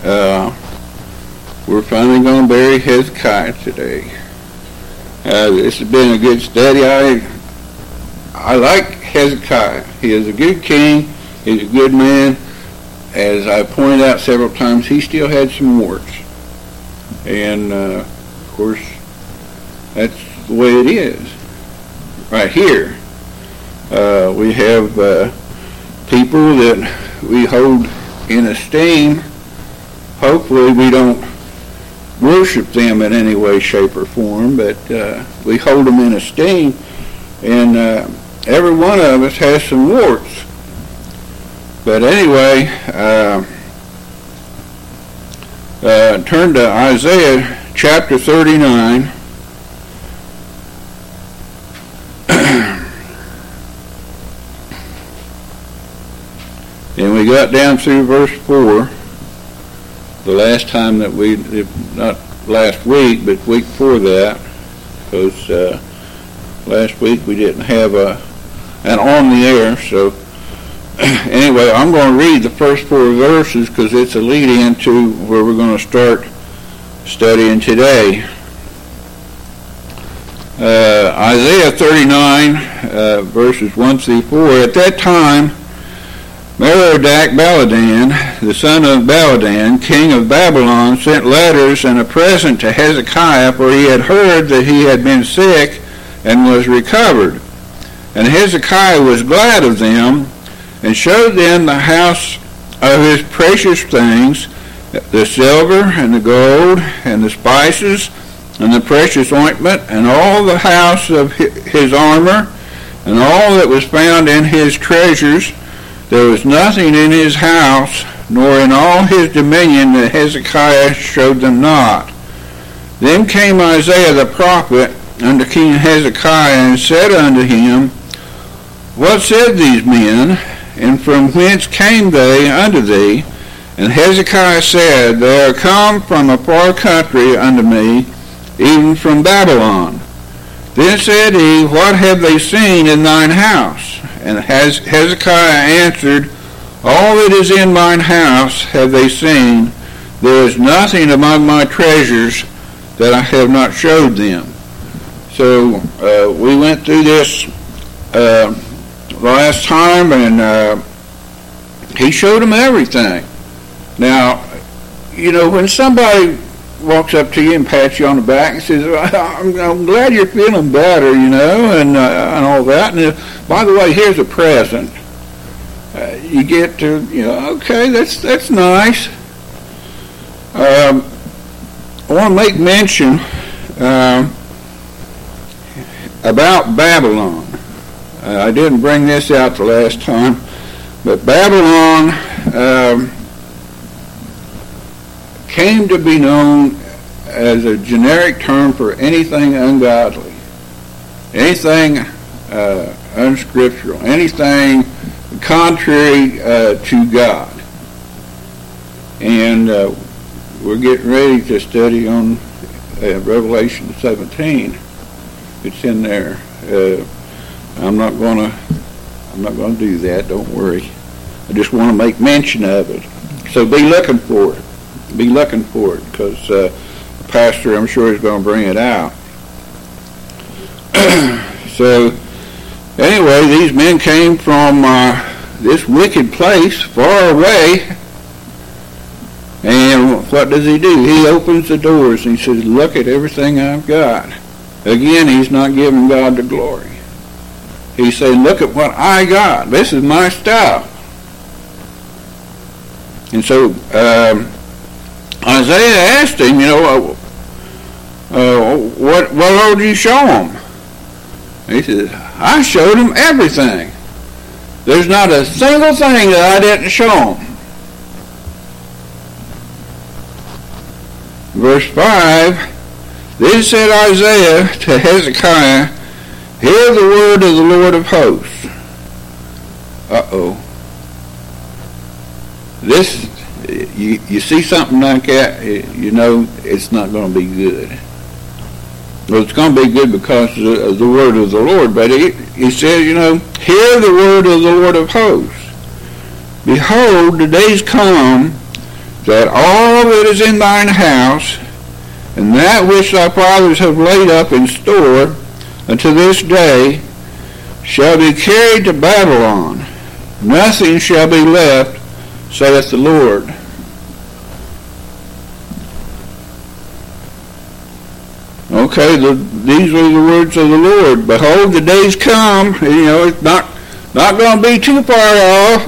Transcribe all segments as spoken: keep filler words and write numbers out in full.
Uh, we're finally going to bury Hezekiah today. Uh, this has been a good study. I I like Hezekiah. He is a good king. He's a good man. As I pointed out several times, he still had some warts. And, uh, of course, that's the way it is. Right here, uh, we have uh, people that we hold in esteem. Hopefully we don't worship them in any way, shape, or form, but uh, we hold them in esteem. And uh, every one of us has some warts. But anyway, uh, uh, turn to Isaiah chapter thirty-nine. And we got down through verse four, the last time that we, not last week, but week before that, because uh, last week we didn't have a, an on the air, so anyway, I'm going to read the first four verses because it's a lead into where we're going to start studying today. Uh, Isaiah thirty-nine, uh, verses one through four. At that time, Merodach-Baladan, the son of Baladan, king of Babylon, sent letters and a present to Hezekiah, for he had heard that he had been sick and was recovered. And Hezekiah was glad of them, and showed them the house of his precious things, the silver and the gold and the spices and the precious ointment, and all the house of his armor, and all that was found in his treasures. There was nothing in his house, nor in all his dominion, that Hezekiah showed them not. Then came Isaiah the prophet unto King Hezekiah, and said unto him, What said these men? And from whence came they unto thee? And Hezekiah said, They are come from a far country unto me, even from Babylon. Then said he, What have they seen in thine house? And Hezekiah answered, All that is in mine house have they seen. There is nothing among my treasures that I have not showed them. So uh, we went through this uh, last time, and uh, he showed them everything. Now, you know, when somebody walks up to you and pats you on the back and says, I'm, I'm glad you're feeling better, you know, and, uh, and all that. And uh, by the way, here's a present. Uh, you get to, you know, okay, that's, that's nice. Um, I want to make mention um, about Babylon. Uh, I didn't bring this out the last time, but Babylon um, came to be known as a generic term for anything ungodly, anything uh, unscriptural, anything contrary uh, to God. And uh, we're getting ready to study on uh, Revelation seventeen. It's in there. Uh, I'm not going to. I'm not going to do that. Don't worry. I just want to make mention of it. So be looking for it. Be looking for it, because uh, the pastor, I'm sure, is going to bring it out. So anyway, these men came from uh, this wicked place far away, and what does he do? He opens the doors and he says, "Look at everything I've got." Again, he's not giving God the glory. He's saying, "Look at what I got. This is my stuff." And so um, Isaiah asked him, you know, uh, uh, what what all did you show him? He said, "I showed him everything. There's not a single thing that I didn't show him." Verse five, then said Isaiah to Hezekiah, "Hear the word of the Lord of hosts." Uh-oh. This, you, you see something like that, you know it's not going to be good. Well, it's going to be good because of the word of the Lord, but he, he says, you know, "Hear the word of the Lord of hosts. Behold, the days come, that all that is in thine house, and that which thy fathers have laid up in store unto this day, shall be carried to Babylon. Nothing shall be left, saith the Lord. Okay, the, these are the words of the Lord. Behold, the days come. You know, it's not, not going to be too far off.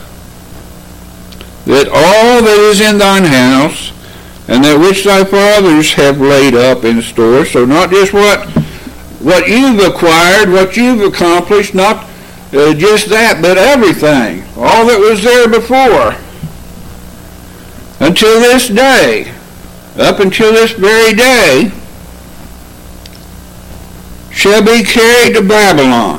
That all that is in thine house, and that which thy fathers have laid up in store. So not just what what you've acquired, what you've accomplished, not uh, just that, but everything. All that was there before. Until this day, up until this very day, shall be carried to Babylon.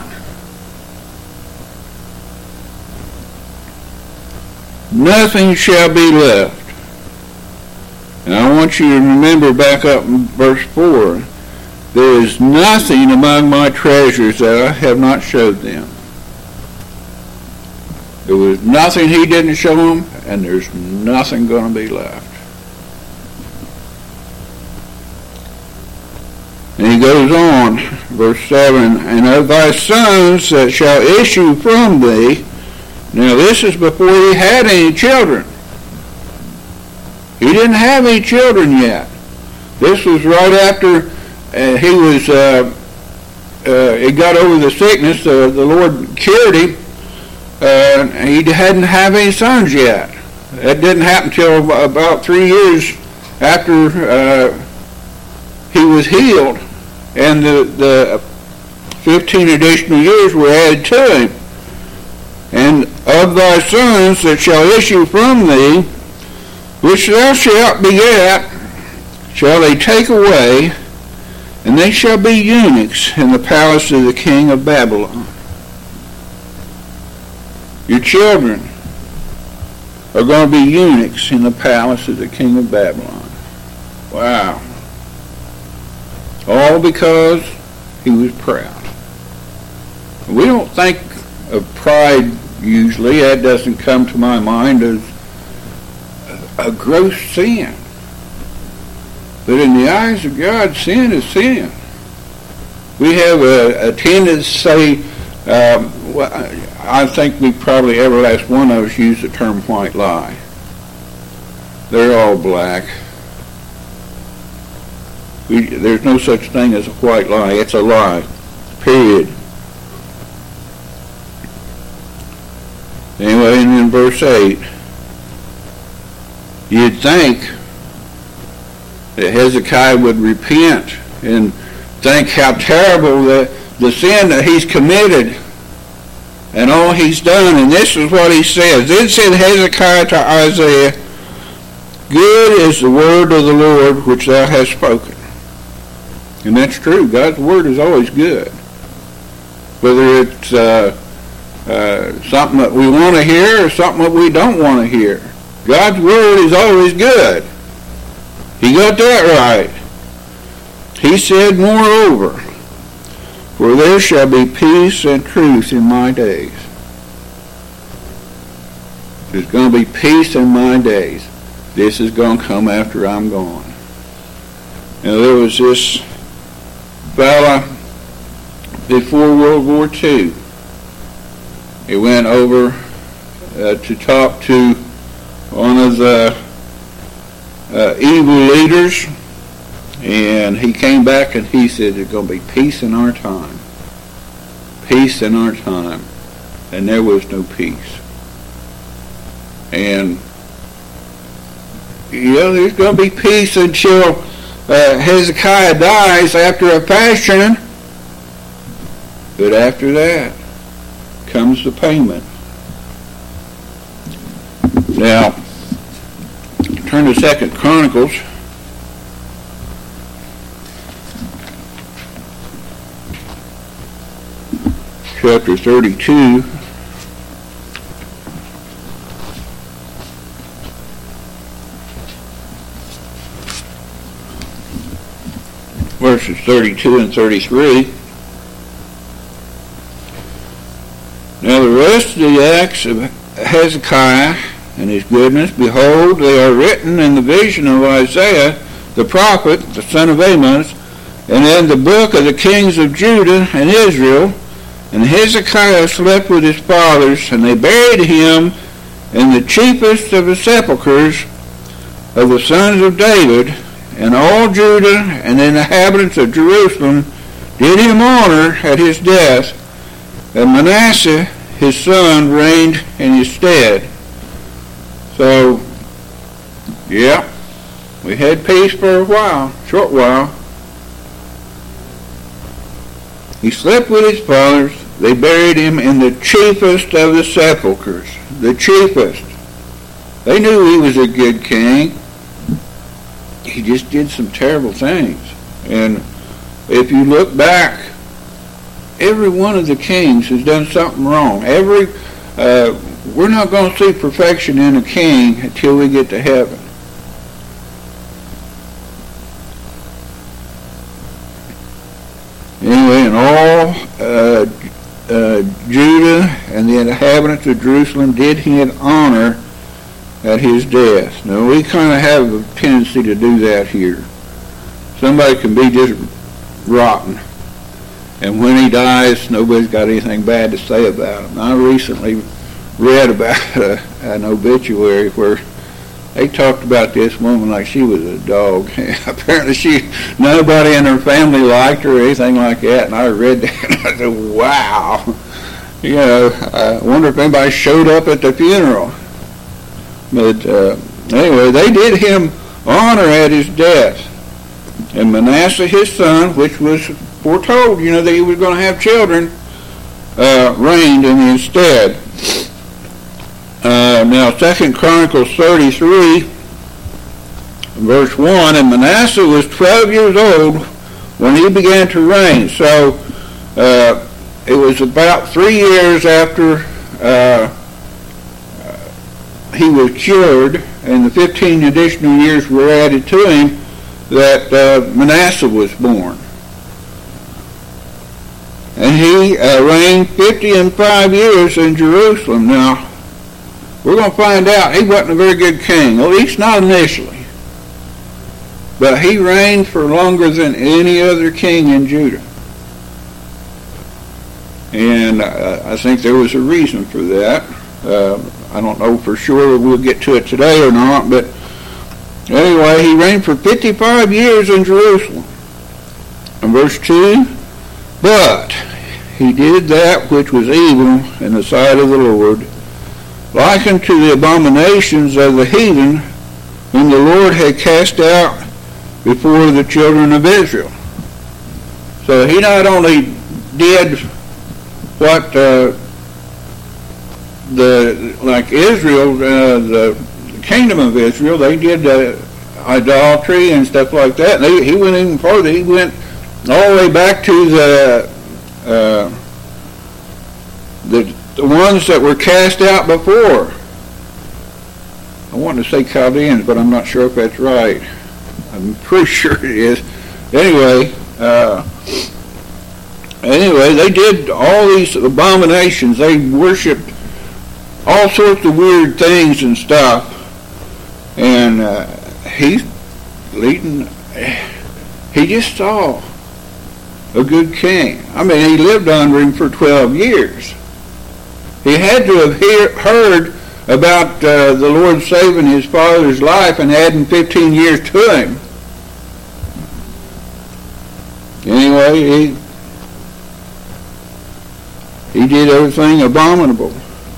Nothing shall be left. And I want you to remember back up in verse four, there is nothing among my treasures that I have not showed them. There was nothing he didn't show them, and there's nothing going to be left. And he goes on, verse seven, and of thy sons that shall issue from thee. Now this is before he had any children. He didn't have any children yet. This was right after uh, he was, uh, uh, he got over the sickness. Uh, the Lord cured him. Uh, he hadn't have any sons yet. That didn't happen until about three years after uh, he was healed, and the, the fifteen additional years were added to him. And of thy sons that shall issue from thee, which thou shalt beget, shall they take away, and they shall be eunuchs in the palace of the king of Babylon. Your children are going to be eunuchs in the palace of the king of Babylon. Wow. All because he was proud. We don't think of pride usually. That doesn't come to my mind as a gross sin. But in the eyes of God, sin is sin. We have a, a tendency to say, um, well, I think we probably every last one of us use the term white lie. They're all black. We, there's no such thing as a white lie. It's a lie. Period. Anyway, and in verse eight, you'd think that Hezekiah would repent and think how terrible the, the sin that he's committed and all he's done. And this is what he says. Then said Hezekiah to Isaiah, good is the word of the Lord which thou hast spoken. And that's true. God's word is always good. Whether it's uh, uh, something that we want to hear or something that we don't want to hear. God's word is always good. He got that right. He said, moreover, for there shall be peace and truth in my days. There's going to be peace in my days. This is going to come after I'm gone. Now there was this fella before World War Two. He went over uh, to talk to one of the uh, evil leaders, and he came back and he said there's going to be peace in our time. Peace in our time. And there was no peace. And, you know, there's going to be peace until uh, Hezekiah dies after a fashion. But after that comes the payment. Now, turn to Second Chronicles. Chapter thirty-two. Verses thirty-two and thirty-three. Now the rest of the acts of Hezekiah and his goodness, behold, they are written in the vision of Isaiah the prophet, the son of Amos, and in the book of the kings of Judah and Israel. And Hezekiah slept with his fathers, and they buried him in the chiefest of the sepulchres of the sons of David. And all Judah and the inhabitants of Jerusalem did him honor at his death, and Manasseh his son reigned in his stead. So, yeah, we had peace for a while, short while. He slept with his fathers. They buried him in the chiefest of the sepulchres. The chiefest. They knew he was a good king. He just did some terrible things. And if you look back, every one of the kings has done something wrong. Every, uh, we're not going to see perfection in a king until we get to heaven. Anyway, and all uh, uh, Judah and the inhabitants of Jerusalem did him honor at his death. Now, we kind of have a tendency to do that here. Somebody can be just rotten, and when he dies, nobody's got anything bad to say about him. I recently read about uh, an obituary where they talked about this woman like she was a dog. Apparently, she nobody in her family liked her or anything like that. And I read that, and I said, "Wow." You know, I wonder if anybody showed up at the funeral. But uh, anyway, they did him honor at his death. And Manasseh his son, which was foretold, you know, that he was going to have children, uh, reigned in his stead. Uh, now, Second Chronicles thirty-three, verse one, and Manasseh was twelve years old when he began to reign. So uh, it was about three years after uh, he was cured, and the fifteen additional years were added to him, that uh, Manasseh was born. And he uh, reigned fifty and five years in Jerusalem. Now, we're going to find out he wasn't a very good king, at least not initially. But he reigned for longer than any other king in Judah. And uh, I think there was a reason for that. Uh, I don't know for sure we'll get to it today or not, but anyway, he reigned for fifty-five years in Jerusalem. And verse two, but he did that which was evil in the sight of the Lord, like unto the abominations of the heathen, whom the Lord had cast out before the children of Israel. So he not only did what uh, the like Israel, uh, the kingdom of Israel, they did uh, idolatry and stuff like that. And they, he went even further. He went all the way back to the uh, the the ones that were cast out before. I want to say Chaldeans, but I'm not sure if that's right. I'm pretty sure it is. Anyway, uh, anyway, they did all these abominations. They worshipped all sorts of weird things and stuff. And uh, he's leading, he just saw a good king. I mean, he lived under him for twelve years. He had to have hear, heard about uh, the Lord saving his father's life and adding fifteen years to him. Anyway, he, he did everything abominable.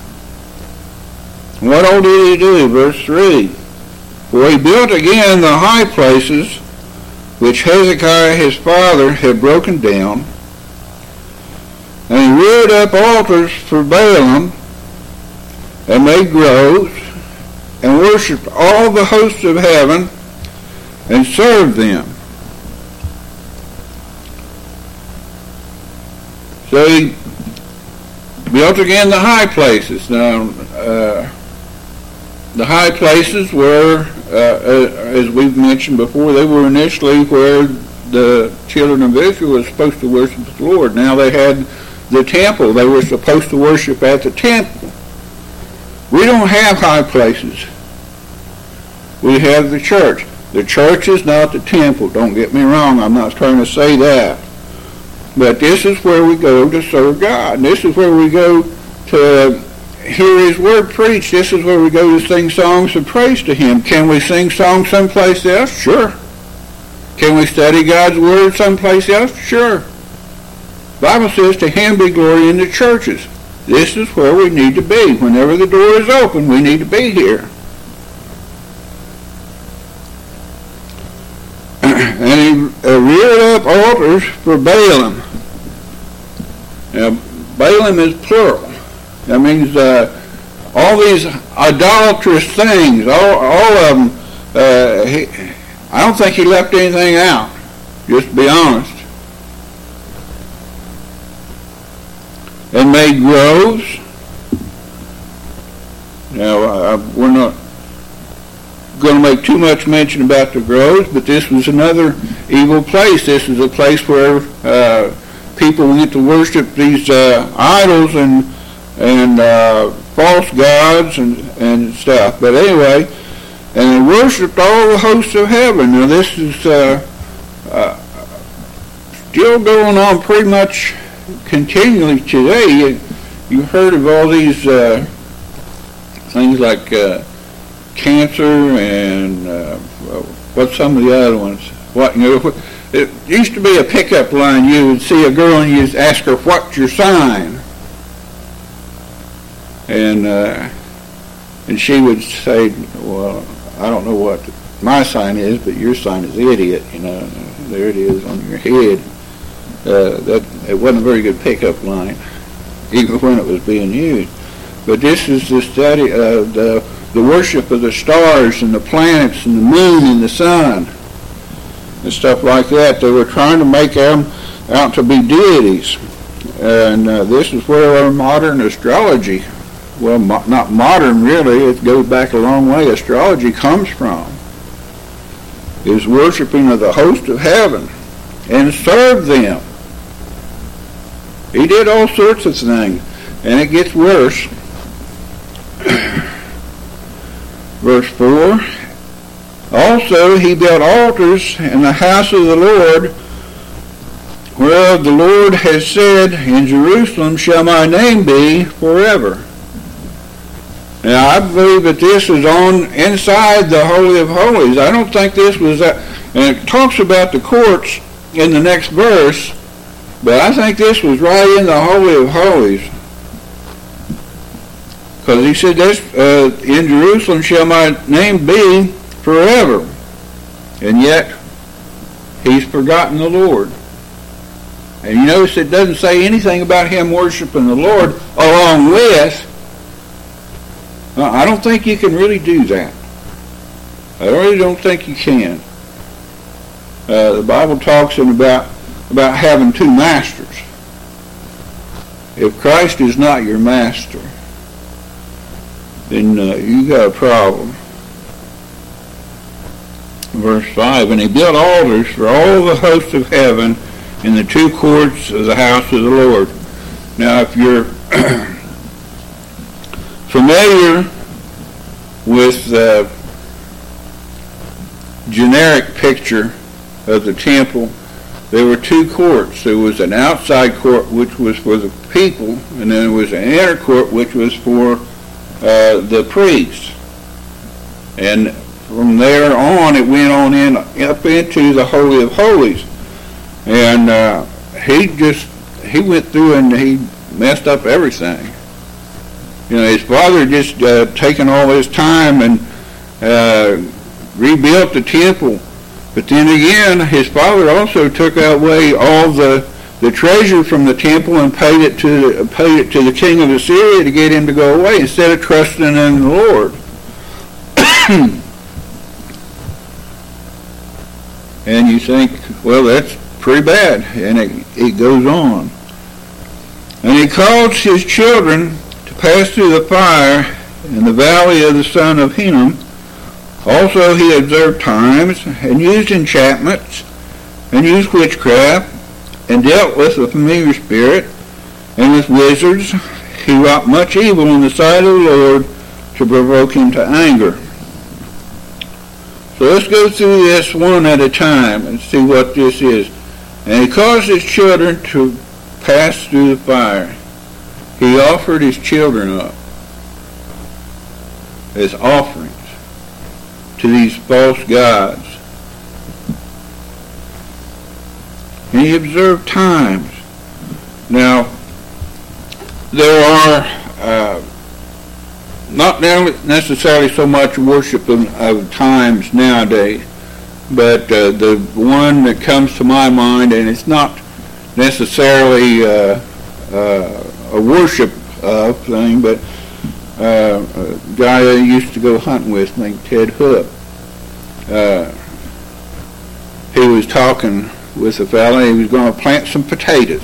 What all did he do? Verse three. For he built again the high places which Hezekiah his father had broken down, and he reared up altars for Baalim, and made groves, and worshipped all the hosts of heaven, and served them. So he built again the high places. Now, uh, the high places were, uh, as we've mentioned before, they were initially where the children of Israel were supposed to worship the Lord. Now they had the temple. They were supposed to worship at the temple. We don't have high places. We have the church. The church is not the temple. Don't get me wrong. I'm not trying to say that. But this is where we go to serve God. This is where we go to hear His Word preached. This is where we go to sing songs of praise to Him. Can we sing songs someplace else? Sure. Can we study God's Word someplace else? Sure. The Bible says, to Him be glory in the churches. This is where we need to be. Whenever the door is open, we need to be here. And he uh, reared up altars for Baalim. Now, Baalim is plural. That means uh, all these idolatrous things, all, all of them, uh, he, I don't think he left anything out, just to be honest. And made groves. Now, uh, we're not going to make too much mention about the groves, but this was another evil place. This is a place where uh, people went to worship these uh, idols and and uh, false gods and, and stuff. But anyway, and they worshipped all the hosts of heaven. Now this is uh, uh, still going on pretty much continually today. You, you've heard of all these uh, things like uh, cancer and uh, what's some of the other ones? What you know? It used to be a pickup line. You would see a girl and you'd ask her, "What's your sign?" And uh, and she would say, "Well, I don't know what my sign is, but your sign is idiot." You know, there it is on your head. Uh, that it wasn't a very good pickup line, even when it was being used. But this is the study of the the worship of the stars and the planets and the moon and the sun and stuff like that. They were trying to make them out to be deities, and uh, this is where our modern astrology, well, mo- not modern really, it goes back a long way, astrology comes from, is worshiping of the host of heaven and serve them. He did all sorts of things, and it gets worse. Verse four, also he built altars in the house of the Lord, whereof the Lord has said, in Jerusalem shall my name be forever. Now I believe that this is on inside the Holy of Holies. I don't think this was that, and it talks about the courts in the next verse, but I think this was right in the Holy of Holies. Because he said, this, uh, in Jerusalem shall my name be forever. And yet, he's forgotten the Lord. And you notice it doesn't say anything about him worshiping the Lord along with. Uh, I don't think you can really do that. I really don't think you can. Uh, the Bible talks about, about having two masters. If Christ is not your master, then uh, you got a problem. Verse five, and he built altars for all the hosts of heaven in the two courts of the house of the Lord. Now, if you're familiar with the generic picture of the temple, there were two courts. There was an outside court, which was for the people, and then there was an inner court, which was for Uh, the priests. And from there on, it went on in up into the Holy of Holies. And uh, he just, he went through and he messed up everything. You know, his father just uh, taken all his time and uh, rebuilt the temple. But then again, his father also took away all the the treasure from the temple and paid it to paid it to the king of Assyria to get him to go away instead of trusting in the Lord. And you think, well, that's pretty bad. And it, it goes on. And he caused his children to pass through the fire in the valley of the son of Hinnom. Also he observed times and used enchantments and used witchcraft, and dealt with a familiar spirit, and with wizards. He wrought much evil in the sight of the Lord, to provoke him to anger. So let's go through this one at a time and see what this is. And he caused his children to pass through the fire. He offered his children up as offerings to these false gods. And he observed times. Now, there are uh, not necessarily so much worship of, of times nowadays, but uh, the one that comes to my mind, and it's not necessarily uh, uh, a worship uh, thing, but uh, a guy I used to go hunting with named Ted Hook. Uh, he was talking with a fella. He was going to plant some potatoes,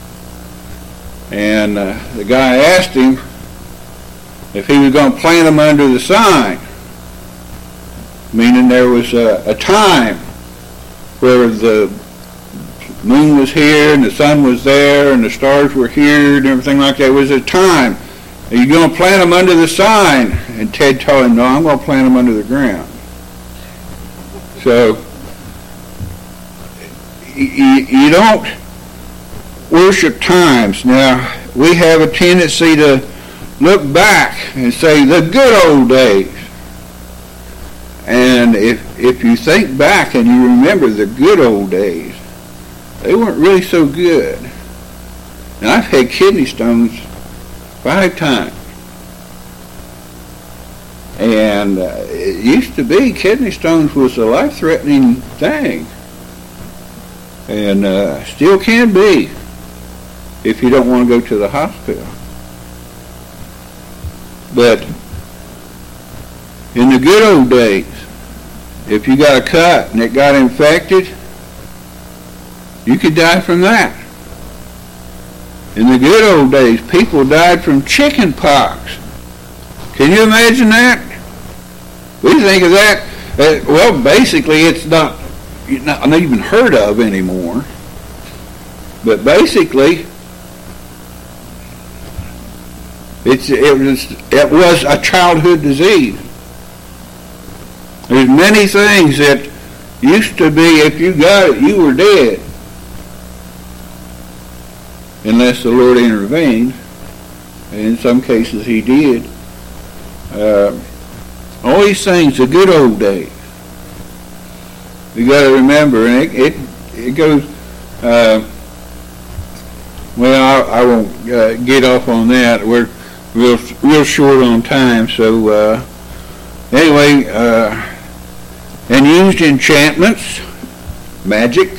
and uh, the guy asked him if he was going to plant them under the sign, meaning there was a, a time where the moon was here and the sun was there and the stars were here and everything like that. It was a time. Are you going to plant them under the sign? And Ted told him, no, I'm going to plant them under the ground. So you, you don't worship times. Now, we have a tendency to look back and say the good old days. And if if you think back and you remember the good old days, they weren't really so good. Now, I've had kidney stones five times. And uh, it used to be kidney stones was a life-threatening thing. And uh, still can be if you don't want to go to the hospital. But in the good old days, if you got a cut and it got infected, you could die from that. In the good old days, people died from chicken pox. Can you imagine that? We think of that, uh, well, basically it's not, not even heard of anymore. But basically, it's, it was it was a childhood disease. There's many things that used to be, if you got it, you were dead. Unless the Lord intervened. And in some cases he did. Uh, all these things, the good old days. You got to remember, and it it, it goes, uh, well, I, I won't uh, get off on that. We're real, real short on time, so uh, anyway, uh, and used enchantments, magic.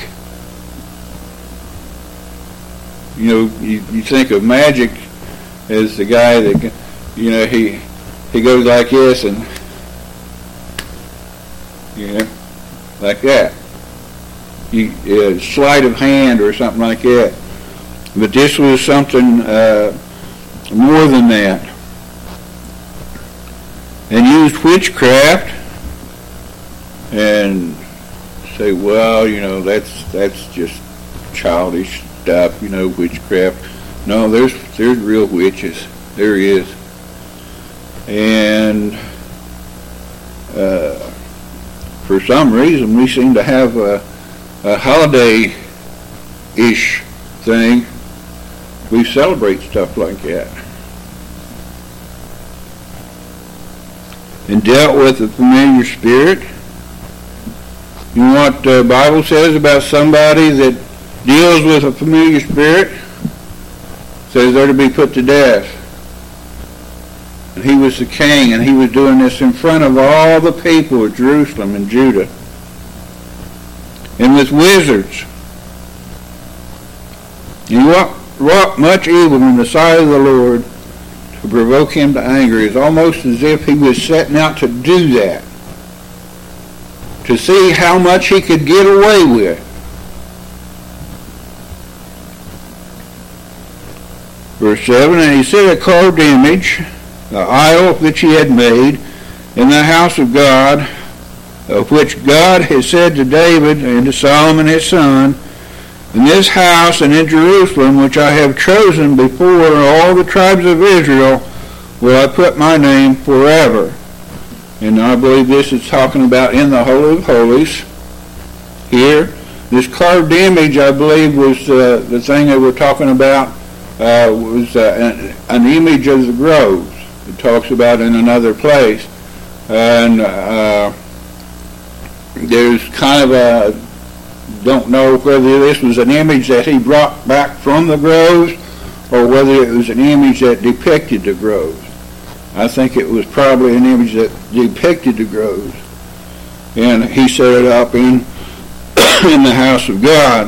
You know, you, you think of magic as the guy that, you know, he he goes like this and, you know, like that. You, uh, sleight of hand or something like that. But this was something uh, more than that. And used witchcraft and say, well, you know, that's that's just childish stuff, you know, witchcraft. No, there's there's real witches. There is. And uh, for some reason we seem to have a, a holiday-ish thing. We celebrate stuff like that. And dealt with a familiar spirit. You know what the Bible says about somebody that deals with a familiar spirit? It says they're to be put to death. And he was the king, and he was doing this in front of all the people of Jerusalem and Judah. And with wizards. He wrought much evil in the sight of the Lord to provoke him to anger. It's almost as if he was setting out to do that, to see how much he could get away with. Verse seven, and he set a carved image, the idol which he had made, in the house of God, of which God had said to David and to Solomon his son, in this house and in Jerusalem, which I have chosen before all the tribes of Israel, will I put my name forever. And I believe this is talking about in the Holy of Holies here. This carved image, I believe, was uh, the thing they were talking about, uh, was uh, an, an image of the groves. It talks about in another place. And uh, there's kind of a, don't know whether this was an image that he brought back from the groves or whether it was an image that depicted the groves. I think it was probably an image that depicted the groves. And he set it up in in the house of God.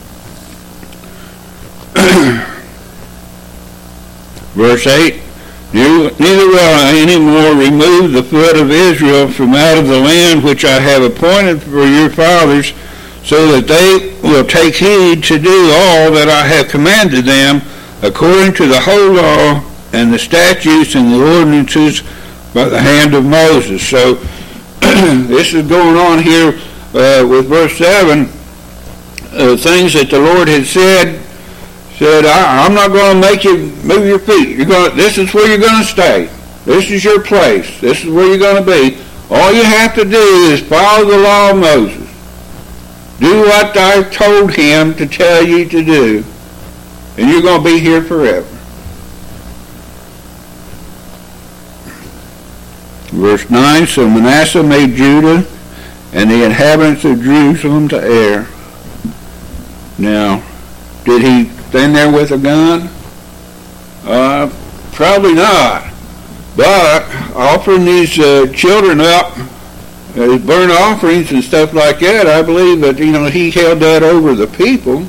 Verse eight, neither will I any more remove the foot of Israel from out of the land which I have appointed for your fathers, so that they will take heed to do all that I have commanded them, according to the whole law and the statutes and the ordinances by the hand of Moses. So this is going on here uh, with verse seven, uh, things that the Lord had said, said, I, I'm not going to make you move your feet. You're going to, this is where you're going to stay. This is your place. This is where you're going to be. All you have to do is follow the law of Moses. Do what I told him to tell you to do, and you're going to be here forever. Verse nine, so Manasseh made Judah and the inhabitants of Jerusalem to err. Now, did he stand there with a gun? Uh, probably not. But offering these uh, children up as burnt offerings and stuff like that, I believe that, you know, he held that over the people.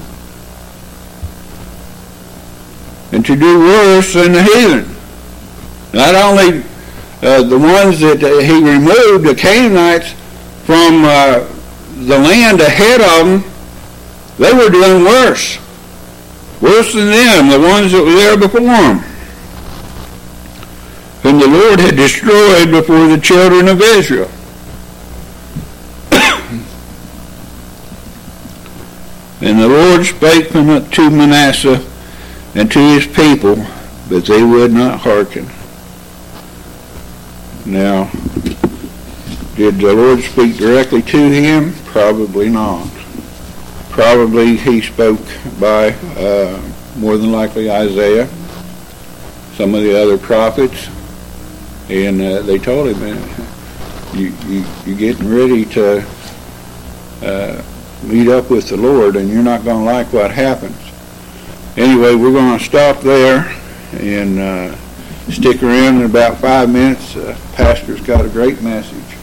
And to do worse than the heathen. Not only uh, the ones that uh, he removed, the Canaanites, from uh, the land ahead of them, they were doing worse. Worse than them, the ones that were there before them, whom the Lord had destroyed before the children of Israel. And the Lord spake to Manasseh and to his people, but they would not hearken. Now, did the Lord speak directly to him? Probably not. Probably he spoke by, uh, more than likely, Isaiah, some of the other prophets, and uh, they told him, man, you, you, you're getting ready to uh, meet up with the Lord, and you're not going to like what happens. Anyway, we're going to stop there and uh, stick around in about five minutes. Uh, Pastor's got a great message.